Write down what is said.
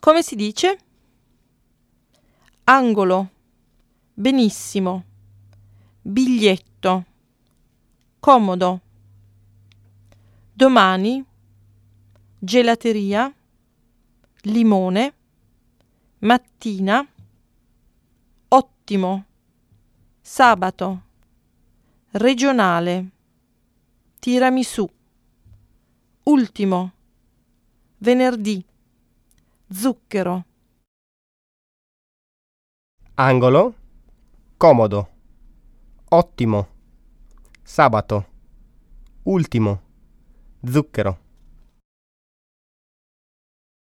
Come si dice? Angolo, benissimo, biglietto, comodo. Domani, gelateria, limone, mattina, ottimo, sabato, regionale, tiramisù, ultimo, venerdì, zucchero. Angolo, comodo, ottimo, sabato, ultimo, zucchero.